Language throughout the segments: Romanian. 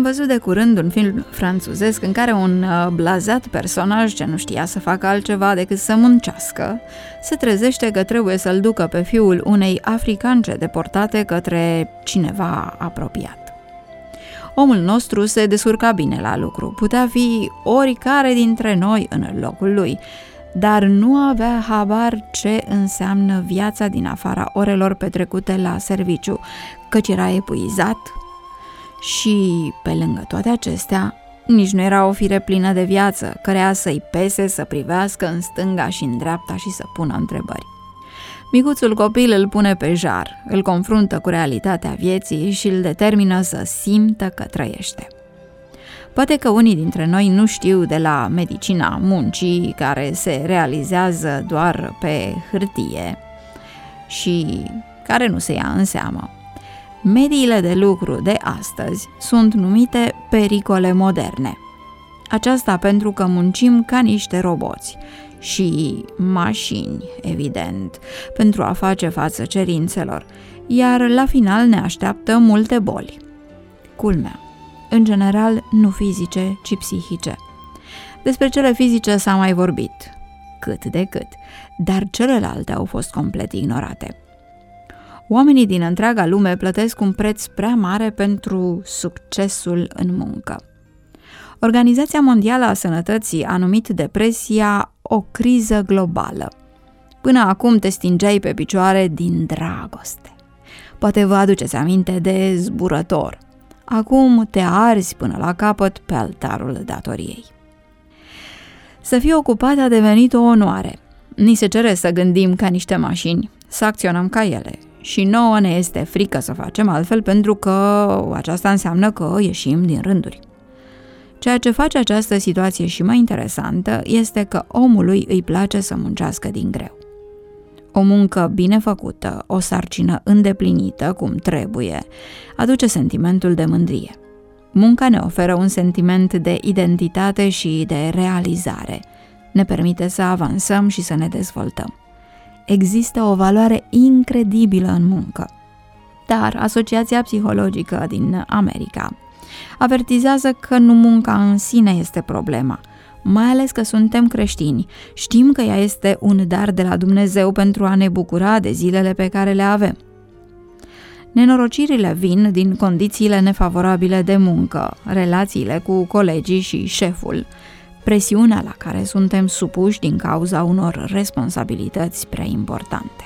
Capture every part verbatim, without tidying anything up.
văzut de curând un film franțuzesc în care un blazat personaj ce nu știa să facă altceva decât să muncească se trezește că trebuie să-l ducă pe fiul unei africance deportate către cineva apropiat. Omul nostru se descurca bine la lucru, putea fi oricare dintre noi în locul lui, dar nu avea habar ce înseamnă viața din afara orelor petrecute la serviciu, căci era epuizat și, pe lângă toate acestea, nici nu era o fire plină de viață, cărea să-i pese să privească în stânga și în dreapta și să pună întrebări. Micuțul copil îl pune pe jar, îl confruntă cu realitatea vieții și îl determină să simtă că trăiește. Poate că unii dintre noi nu știu de la medicina muncii, care se realizează doar pe hârtie și care nu se ia în seamă. Mediile de lucru de astăzi sunt numite pericole moderne. Aceasta pentru că muncim ca niște roboți și mașini, evident, pentru a face față cerințelor, iar la final ne așteaptă multe boli. Culmea, în general nu fizice, ci psihice. Despre cele fizice s-a mai vorbit, cât de cât, dar celelalte au fost complet ignorate. Oamenii din întreaga lume plătesc un preț prea mare pentru succesul în muncă. Organizația Mondială a Sănătății a numit depresia o criză globală. Până acum te stingeai pe picioare din dragoste. Poate vă aduceți aminte de zburător. Acum te arzi până la capăt pe altarul datoriei. Să fii ocupat a devenit o onoare. Ni se cere să gândim ca niște mașini, să acționăm ca ele. Și nouă ne este frică să facem altfel pentru că aceasta înseamnă că ieșim din rânduri. Ceea ce face această situație și mai interesantă este că omului îi place să muncească din greu. O muncă bine făcută, o sarcină îndeplinită cum trebuie, aduce sentimentul de mândrie. Munca ne oferă un sentiment de identitate și de realizare. Ne permite să avansăm și să ne dezvoltăm. Există o valoare incredibilă în muncă. Dar Asociația Psihologică din America avertizează că nu munca în sine este problema, mai ales că suntem creștini. Știm că ea este un dar de la Dumnezeu pentru a ne bucura de zilele pe care le avem. Nenorocirile vin din condițiile nefavorabile de muncă, relațiile cu colegii și șeful, presiunea la care suntem supuși din cauza unor responsabilități prea importante.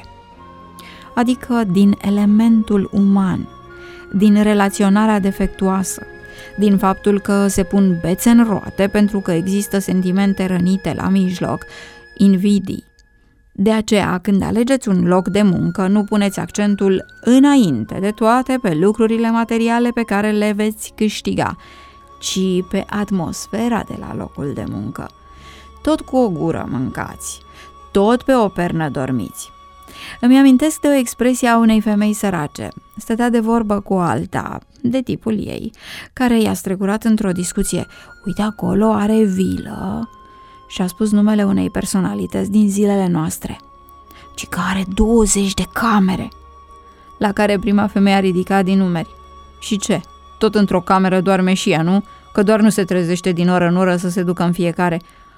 Adică din elementul uman, din relaționarea defectuoasă, din faptul că se pun bețe în roate pentru că există sentimente rănite la mijloc, invidii. De aceea, când alegeți un loc de muncă, nu puneți accentul înainte de toate pe lucrurile materiale pe care le veți câștiga, ci pe atmosfera de la locul de muncă. Tot cu o gură mâncați, tot pe o pernă dormiți. Îmi amintesc de o expresie a unei femei sărace. Stătea de vorbă cu alta, de tipul ei, care i-a strecurat într-o discuție: "Uite, acolo are vilă", și a spus numele unei personalități din zilele noastre, ci că are douăzeci de camere. La care prima femeie a ridicat din numeri: "Și ce? Tot într-o cameră doarme și ea, nu? Că doar nu se trezește din oră în oră să se ducă în fiecare.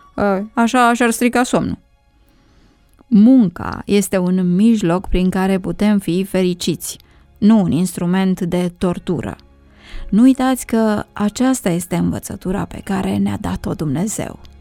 Așa și-ar strica somnul." Munca este un mijloc prin care putem fi fericiți, nu un instrument de tortură. Nu uitați că aceasta este învățătura pe care ne-a dat-o Dumnezeu.